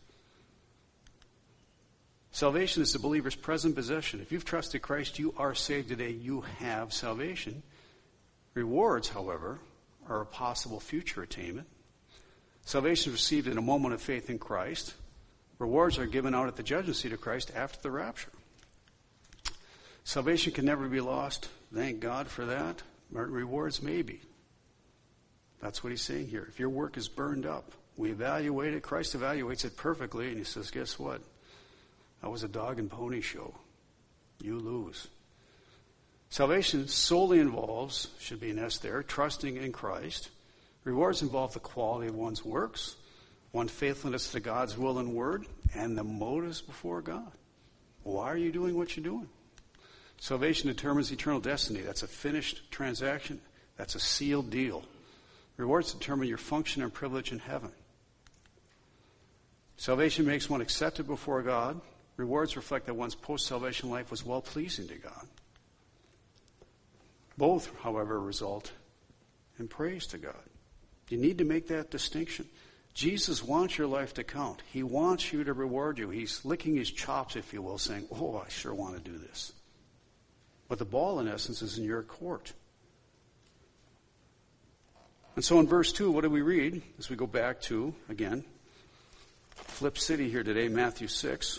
Salvation is the believer's present possession. If you've trusted Christ, you are saved today. You have salvation. Rewards, however, are a possible future attainment. Salvation is received in a moment of faith in Christ. Rewards are given out at the judgment seat of Christ after the rapture. Salvation can never be lost. Thank God for that. Rewards may be. That's what he's saying here. If your work is burned up, we evaluate it. Christ evaluates it perfectly, and he says, guess what? That was a dog and pony show. You lose. Salvation solely involves, should be an S there, trusting in Christ. Rewards involve the quality of one's works, one's faithfulness to God's will and word, and the motives before God. Why are you doing what you're doing? Salvation determines eternal destiny. That's a finished transaction. That's a sealed deal. Rewards determine your function and privilege in heaven. Salvation makes one accepted before God. Rewards reflect that one's post-salvation life was well-pleasing to God. Both, however, result in praise to God. You need to make that distinction. Jesus wants your life to count. He wants you to reward you. He's licking his chops, if you will, saying, oh, I sure want to do this. But the ball, in essence, is in your court. And so in verse two, what do we read? As we go back to, again, Flip City here today, Matthew six.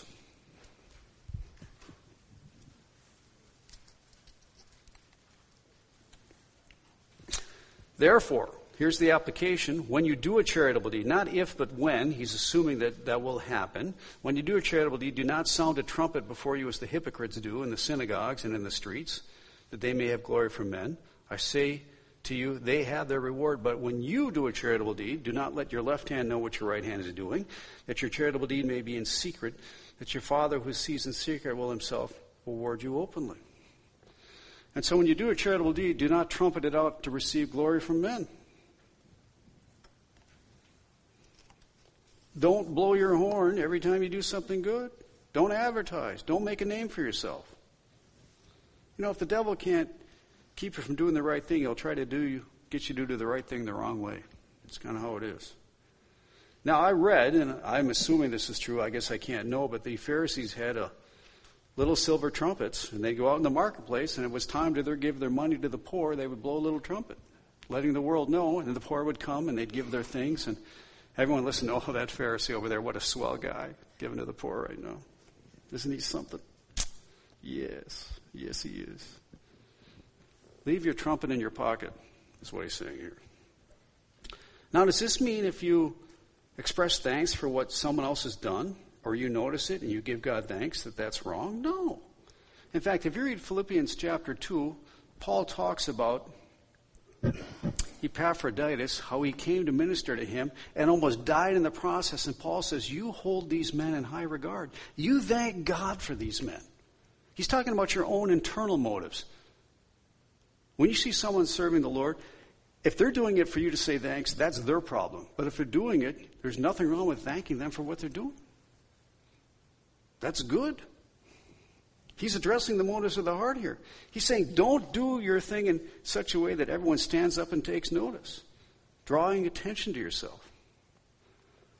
Therefore, here's the application. When you do a charitable deed, not if but when, he's assuming that that will happen. When you do a charitable deed, do not sound a trumpet before you as the hypocrites do in the synagogues and in the streets, that they may have glory from men. I say to you, they have their reward. But when you do a charitable deed, do not let your left hand know what your right hand is doing, that your charitable deed may be in secret, that your Father who sees in secret will himself reward you openly. And so when you do a charitable deed, do not trumpet it out to receive glory from men. Don't blow your horn every time you do something good. Don't advertise. Don't make a name for yourself. You know, if the devil can't keep you from doing the right thing, he'll try to do you, get you to do the right thing the wrong way. It's kind of how it is. Now, I read, and I'm assuming this is true, I guess I can't know, but the Pharisees had a little silver trumpets, and they go out in the marketplace, and it was time to their, give their money to the poor, they would blow a little trumpet, letting the world know, and the poor would come, and they'd give their things, and everyone listened to, oh, that Pharisee over there, what a swell guy, giving to the poor right now. Isn't he something? Yes, yes he is. Leave your trumpet in your pocket, is what he's saying here. Now, does this mean if you express thanks for what someone else has done, or you notice it and you give God thanks, that that's wrong? No. In fact, if you read Philippians chapter two, Paul talks about Epaphroditus, how he came to minister to him and almost died in the process. And Paul says, you hold these men in high regard. You thank God for these men. He's talking about your own internal motives. When you see someone serving the Lord, if they're doing it for you to say thanks, that's their problem. But if they're doing it, there's nothing wrong with thanking them for what they're doing. That's good. He's addressing the motives of the heart here. He's saying, don't do your thing in such a way that everyone stands up and takes notice, drawing attention to yourself.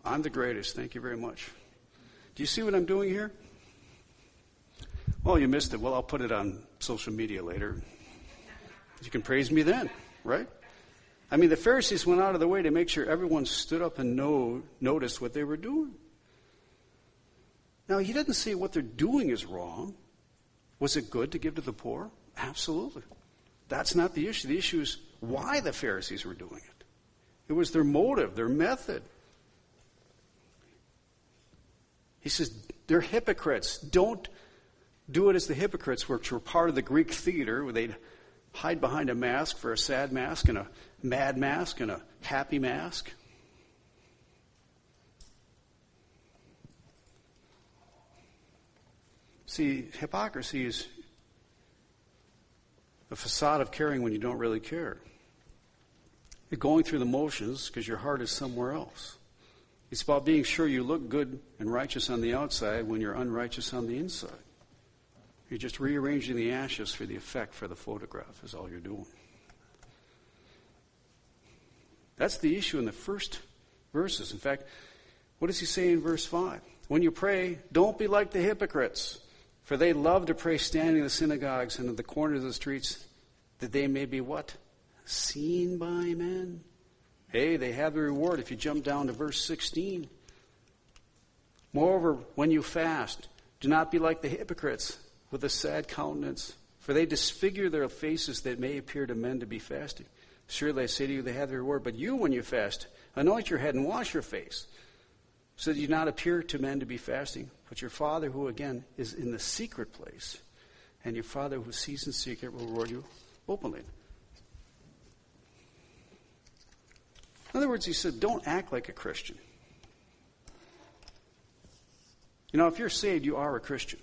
I'm the greatest. Thank you very much. Do you see what I'm doing here? Oh, you missed it. Well, I'll put it on social media later. You can praise me then, right? I mean, the Pharisees went out of their way to make sure everyone stood up and know, noticed what they were doing. Now, he doesn't say what they're doing is wrong. Was it good to give to the poor? Absolutely. That's not the issue. The issue is why the Pharisees were doing it. It was their motive, their method. He says, they're hypocrites. Don't do it as the hypocrites, which were part of the Greek theater, where they'd hide behind a mask for a sad mask and a mad mask and a happy mask. See, hypocrisy is a facade of caring when you don't really care. You're going through the motions because your heart is somewhere else. It's about being sure you look good and righteous on the outside when you're unrighteous on the inside. You're just rearranging the ashes for the effect for the photograph is all you're doing. That's the issue in the first verses. In fact, what does he say in verse five? When you pray, don't be like the hypocrites, for they love to pray standing in the synagogues and at the corners of the streets, that they may be what? Seen by men. Hey, they have the reward if you jump down to verse sixteen. Moreover, when you fast, do not be like the hypocrites with a sad countenance, for they disfigure their faces that may appear to men to be fasting. Surely I say to you, they have the reward. But you, when you fast, anoint your head and wash your face, so that you not appear to men to be fasting, but your Father who, again, is in the secret place, and your Father who sees in secret will reward you openly. In other words, he said, don't act like a Christian. You know, if you're saved, you are a Christian.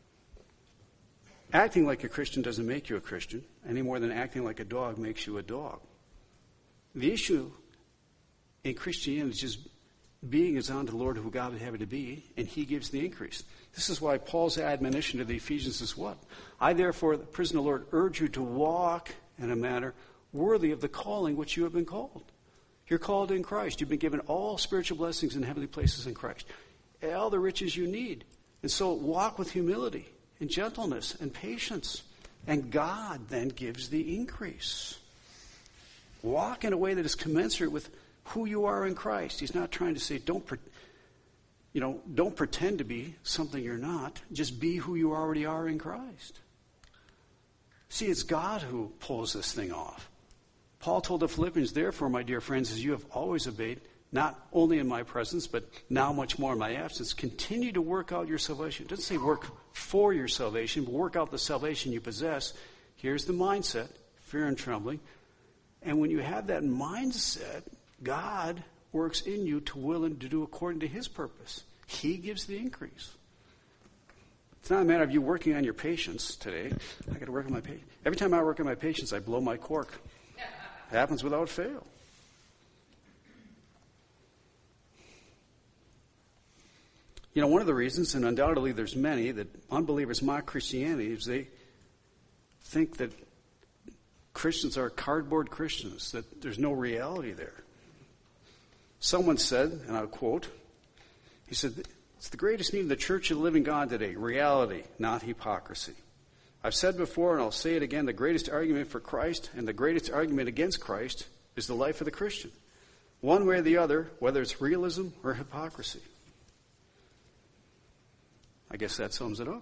Acting like a Christian doesn't make you a Christian, any more than acting like a dog makes you a dog. The issue in Christianity is just being as unto the Lord who God would have it to be, and he gives the increase. This is why Paul's admonition to the Ephesians is what? I therefore, the prisoner of the Lord, urge you to walk in a manner worthy of the calling which you have been called. You're called in Christ. You've been given all spiritual blessings in heavenly places in Christ. All the riches you need. And so walk with humility and gentleness and patience. And God then gives the increase. Walk in a way that is commensurate with who you are in Christ. He's not trying to say, don't, pre- you know, don't pretend to be something you're not. Just be who you already are in Christ. See, it's God who pulls this thing off. Paul told the Philippians, therefore, my dear friends, as you have always obeyed, not only in my presence, but now much more in my absence, continue to work out your salvation. It doesn't say work for your salvation, but work out the salvation you possess. Here's the mindset, fear and trembling. And when you have that mindset, God works in you to will and to do according to his purpose. He gives the increase. It's not a matter of you working on your patience today. I got to work on my patience. Every time I work on my patience, I blow my cork. It happens without fail. You know, one of the reasons, and undoubtedly there's many, that unbelievers mock Christianity is they think that Christians are cardboard Christians, that there's no reality there. Someone said, and I'll quote, he said, it's the greatest need of the Church of the Living God today, reality, not hypocrisy. I've said before, and I'll say it again, the greatest argument for Christ and the greatest argument against Christ is the life of the Christian. One way or the other, whether it's realism or hypocrisy. I guess that sums it up.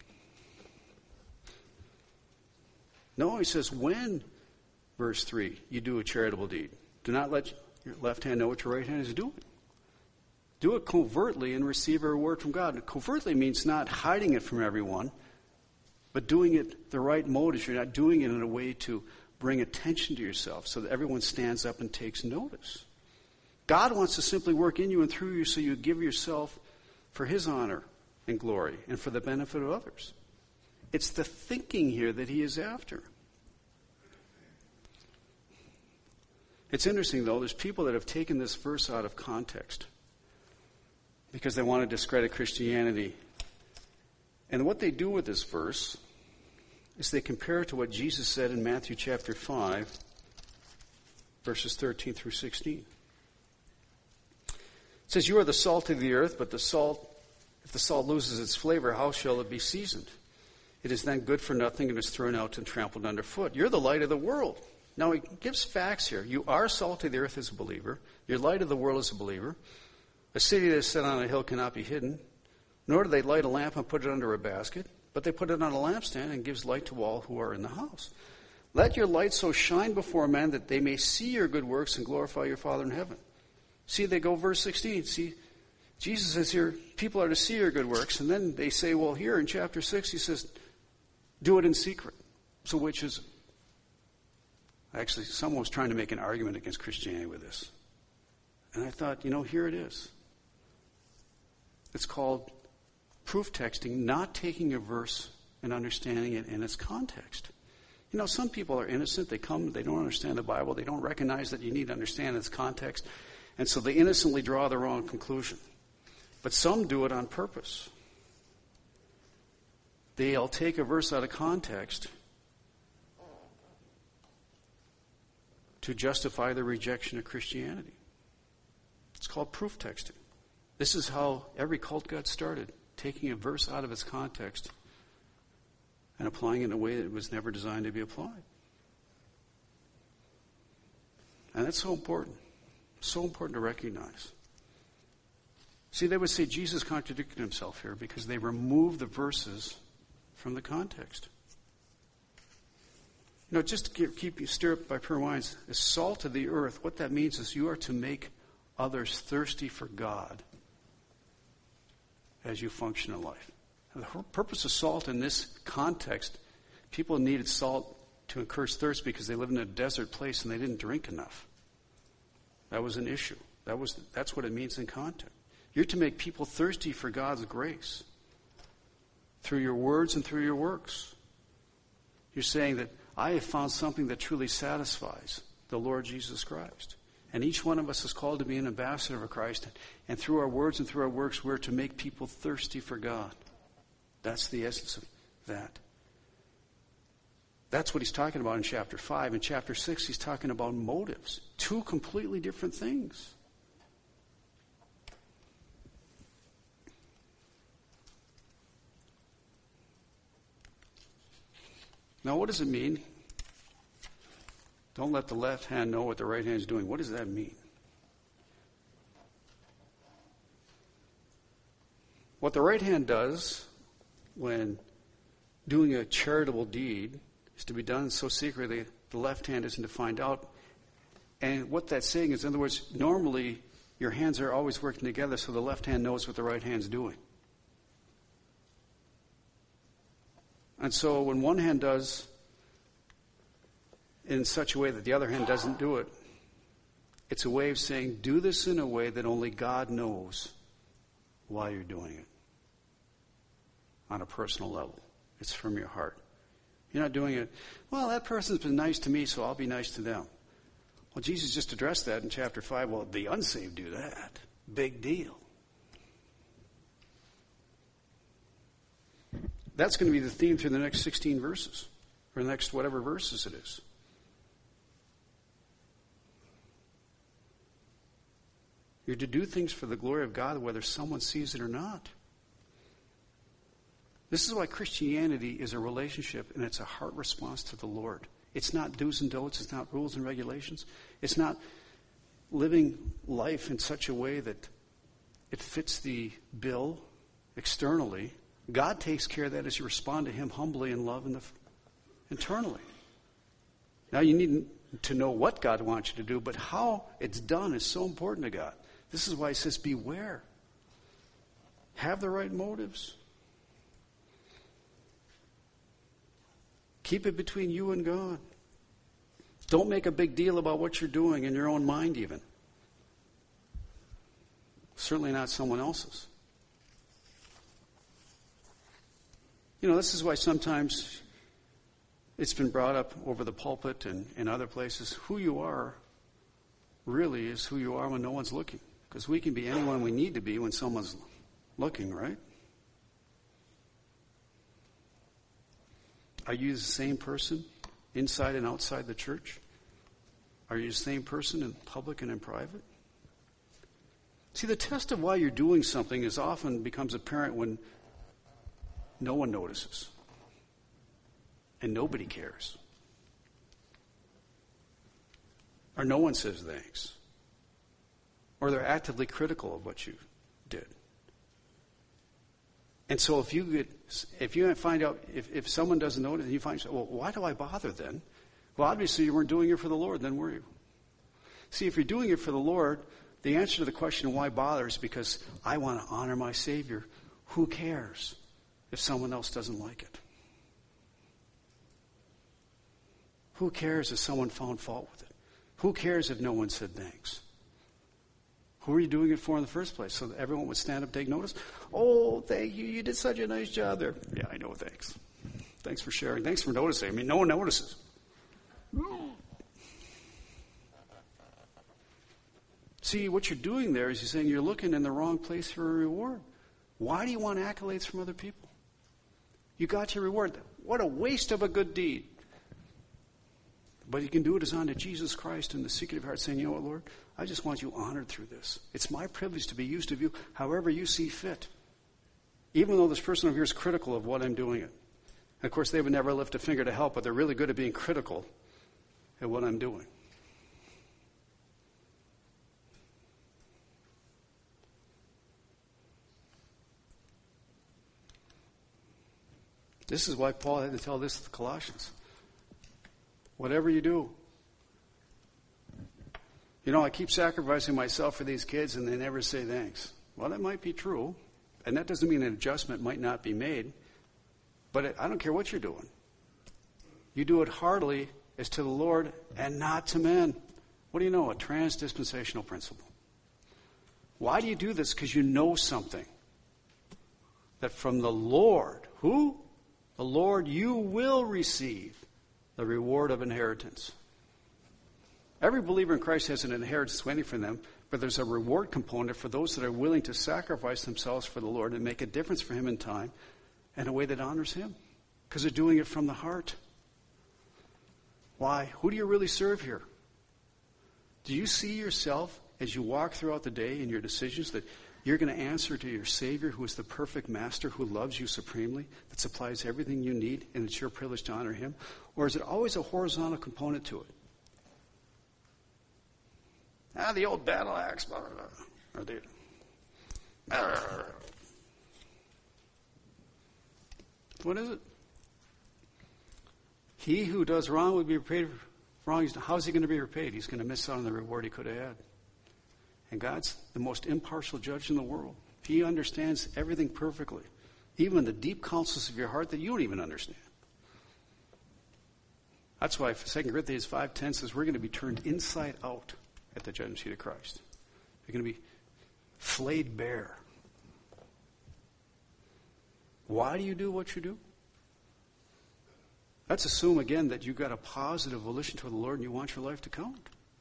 No, he says, when, verse three, you do a charitable deed, do not let your left hand know what your right hand is doing. Do it covertly and receive a reward from God. And covertly means not hiding it from everyone, but doing it the right motives. You're not doing it in a way to bring attention to yourself so that everyone stands up and takes notice. God wants to simply work in you and through you so you give yourself for his honor and glory and for the benefit of others. It's the thinking here that he is after. It's interesting, though, there's people that have taken this verse out of context because they want to discredit Christianity. And what they do with this verse is they compare it to what Jesus said in Matthew chapter five, verses thirteen through sixteen. It It says, you are the salt of the earth, but the salt, if the salt loses its flavor, how shall it be seasoned? It is then good for nothing and is thrown out and trampled underfoot. You're the light of the world. Now, he gives facts here. You are salt of the earth as a believer. You're light of the world as a believer. A city that is set on a hill cannot be hidden. Nor do they light a lamp and put it under a basket, but they put it on a lampstand and gives light to all who are in the house. Let your light so shine before men that they may see your good works and glorify your Father in heaven. See, they go verse sixteen. See, Jesus says here, people are to see your good works. And then they say, well, here in chapter six, he says, do it in secret. So which is, actually, someone was trying to make an argument against Christianity with this. And I thought, you know, here it is. It's called proof texting, not taking a verse and understanding it in its context. You know, some people are innocent. They come, they don't understand the Bible. They don't recognize that you need to understand its context. And so they innocently draw the wrong conclusion. But some do it on purpose. They'll take a verse out of context to justify the rejection of Christianity. It's called proof texting. This is how every cult got started, taking a verse out of its context and applying it in a way that it was never designed to be applied. And that's so important. So important to recognize. See, they would say Jesus contradicted himself here because they removed the verses from the context. You know, just to keep, keep you stir up by pure minds, as salt of the earth, what that means is you are to make others thirsty for God as you function in life. And the purpose of salt in this context, people needed salt to encourage thirst because they lived in a desert place and they didn't drink enough. That was an issue. That was that's what it means in context. You're to make people thirsty for God's grace through your words and through your works. You're saying that I have found something that truly satisfies the Lord Jesus Christ. And each one of us is called to be an ambassador of Christ. And through our words and through our works, we're to make people thirsty for God. That's the essence of that. That's what he's talking about in chapter five. In chapter six, he's talking about motives. Two completely different things. Now, what does it mean? Don't let the left hand know what the right hand is doing. What does that mean? What the right hand does when doing a charitable deed is to be done so secretly the left hand isn't to find out. And what that's saying is, in other words, normally your hands are always working together so the left hand knows what the right hand's doing. And so when one hand does in such a way that the other hand doesn't do it, it's a way of saying, do this in a way that only God knows why you're doing it. On a personal level. It's from your heart. You're not doing it, well, that person's been nice to me, so I'll be nice to them. Well, Jesus just addressed that in chapter five. Well, the unsaved do that. Big deal. That's going to be the theme through the next sixteen verses, or the next whatever verses it is. You're to do things for the glory of God, whether someone sees it or not. This is why Christianity is a relationship, and it's a heart response to the Lord. It's not do's and don'ts. It's not rules and regulations. It's not living life in such a way that it fits the bill externally. God takes care of that as you respond to him humbly in love and internally. Now you need to know what God wants you to do, but how it's done is so important to God. This is why he says, beware. Have the right motives. Keep it between you and God. Don't make a big deal about what you're doing in your own mind even. Certainly not someone else's. You know, this is why sometimes it's been brought up over the pulpit and in other places. Who you are really is who you are when no one's looking. Because we can be anyone we need to be when someone's looking, right? Are you the same person inside and outside the church? Are you the same person in public and in private? See, the test of why you're doing something is often becomes apparent when no one notices and nobody cares. Or no one says thanks. Or they're actively critical of what you did. And so if you get, if you find out, if, if someone doesn't notice, and you find, well, why do I bother then? Well, obviously you weren't doing it for the Lord, then were you? See, if you're doing it for the Lord, the answer to the question why bother is because I want to honor my Savior. Who cares if someone else doesn't like it? Who cares if someone found fault with it? Who cares if no one said thanks? Who are you doing it for in the first place? So that everyone would stand up, take notice? Oh, thank you. You did such a nice job there. Yeah, I know. Thanks. Thanks for sharing. Thanks for noticing. I mean, no one notices. See, what you're doing there is you're saying you're looking in the wrong place for a reward. Why do you want accolades from other people? You got your reward. What a waste of a good deed. But you can do it as unto Jesus Christ in the secret of your heart, saying, you know what, Lord? I just want you honored through this. It's my privilege to be used of you however you see fit. Even though this person over here is critical of what I'm doing it. And of course, they would never lift a finger to help, but they're really good at being critical at what I'm doing. This is why Paul had to tell this to the Colossians. Whatever you do. You know, I keep sacrificing myself for these kids and they never say thanks. Well, that might be true. And that doesn't mean an adjustment might not be made. But it, I don't care what you're doing. You do it heartily as to the Lord and not to men. What do you know? A transdispensational principle. Why do you do this? Because you know something. That from the Lord, who? The Lord, you will receive the reward of inheritance. Every believer in Christ has an inheritance waiting for them, but there's a reward component for those that are willing to sacrifice themselves for the Lord and make a difference for Him in time in a way that honors Him. Because they're doing it from the heart. Why? Who do you really serve here? Do you see yourself as you walk throughout the day in your decisions that you're going to answer to your Savior, who is the perfect master, who loves you supremely, that supplies everything you need, and it's your privilege to honor Him? Or is it always a horizontal component to it? Ah, the old battle axe, blah, blah, blah. Or the, blah, blah, blah. What is it? He who does wrong will be repaid for wrong. How is he going to be repaid? He's going to miss out on the reward he could have had. And God's the most impartial judge in the world. He understands everything perfectly, even the deep counsels of your heart that you don't even understand. That's why Second Corinthians five ten says we're going to be turned inside out at the judgment seat of Christ. You're going to be flayed bare. Why do you do what you do? Let's assume again that you've got a positive volition toward the Lord and you want your life to count.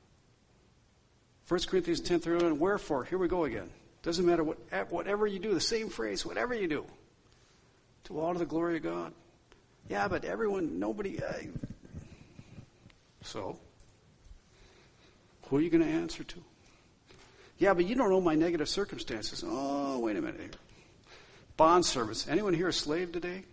First Corinthians ten thirty-one, wherefore, here we go again. Doesn't matter what, whatever you do, the same phrase, whatever you do, to all to the glory of God. Yeah, but everyone, nobody. Uh, so, who are you going to answer to? Yeah, but you don't know my negative circumstances. Oh, wait a minute here. Bond service. Anyone here a slave today?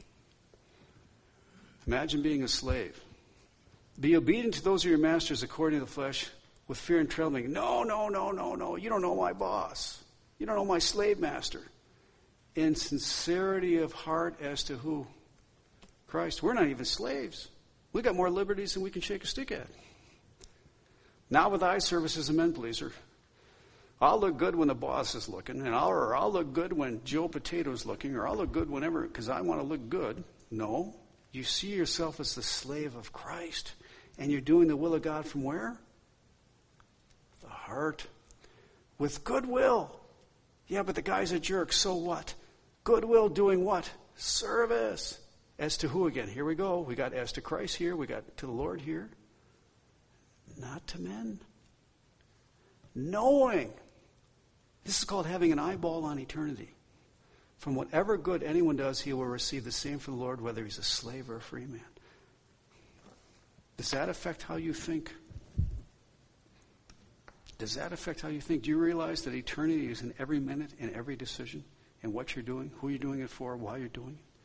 Imagine being a slave. Be obedient to those of your masters according to the flesh, with fear and trembling. No, no, no, no, no. You don't know my boss. You don't know my slave master. In sincerity of heart as to who? Christ. We're not even slaves. We got more liberties than we can shake a stick at. Now with eye service as a men pleaser. I'll look good when the boss is looking, and I'll, or I'll look good when Joe Potato's looking, or I'll look good whenever, because I want to look good. No. You see yourself as the slave of Christ, and you're doing the will of God from where? The heart. With goodwill. Yeah, but the guy's a jerk, so what? Goodwill doing what? Service. As to who again? Here we go. We got as to Christ here. We got to the Lord here. Not to men. Knowing. This is called having an eyeball on eternity. From whatever good anyone does, he will receive the same from the Lord, whether he's a slave or a free man. Does that affect how you think? Does that affect how you think? Do you realize that eternity is in every minute, in every decision, in what you're doing, who you're doing it for, why you're doing it?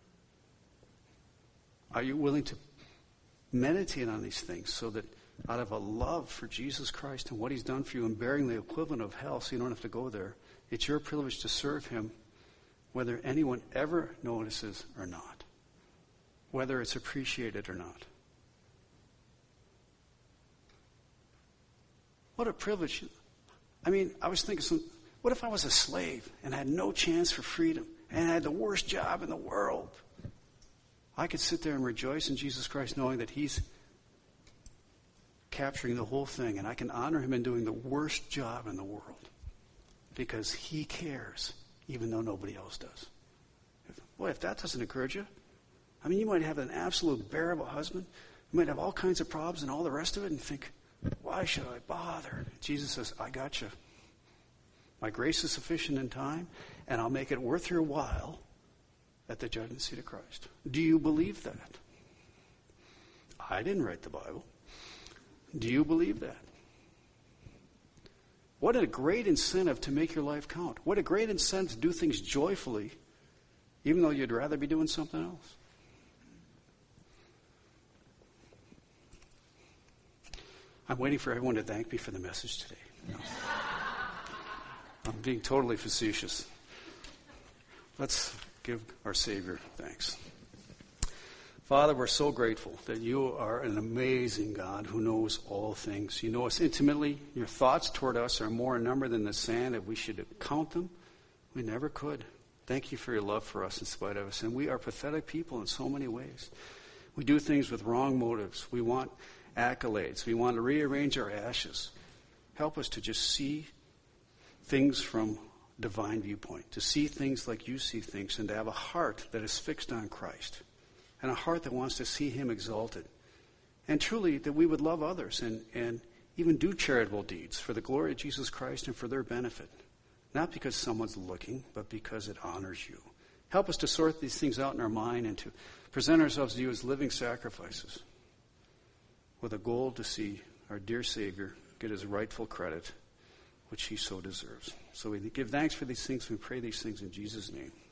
Are you willing to meditate on these things so that out of a love for Jesus Christ and what he's done for you and bearing the equivalent of hell so you don't have to go there, it's your privilege to serve him whether anyone ever notices or not, whether it's appreciated or not? What a privilege. I mean, I was thinking, some, what if I was a slave and had no chance for freedom and had the worst job in the world? I could sit there and rejoice in Jesus Christ knowing that he's capturing the whole thing, and I can honor him in doing the worst job in the world because he cares, even though nobody else does. Boy, if that doesn't encourage you, I mean, you might have an absolute bearable husband. You might have all kinds of problems and all the rest of it and think, why should I bother? Jesus says, I got you. My grace is sufficient in time, and I'll make it worth your while at the judgment seat of Christ. Do you believe that? I didn't write the Bible. Do you believe that? What a great incentive to make your life count. What a great incentive to do things joyfully, even though you'd rather be doing something else. I'm waiting for everyone to thank me for the message today. No. I'm being totally facetious. Let's give our Savior thanks. Father, we're so grateful that you are an amazing God who knows all things. You know us intimately. Your thoughts toward us are more in number than the sand. If we should count them, we never could. Thank you for your love for us in spite of us. And we are pathetic people in so many ways. We do things with wrong motives. We want accolades. We want to rearrange our ashes. Help us to just see things from divine viewpoint, to see things like you see things, and to have a heart that is fixed on Christ, and a heart that wants to see him exalted. And truly, that we would love others and, and even do charitable deeds for the glory of Jesus Christ and for their benefit. Not because someone's looking, but because it honors you. Help us to sort these things out in our mind and to present ourselves to you as living sacrifices with a goal to see our dear Savior get his rightful credit, which he so deserves. So we give thanks for these things. We pray these things in Jesus' name.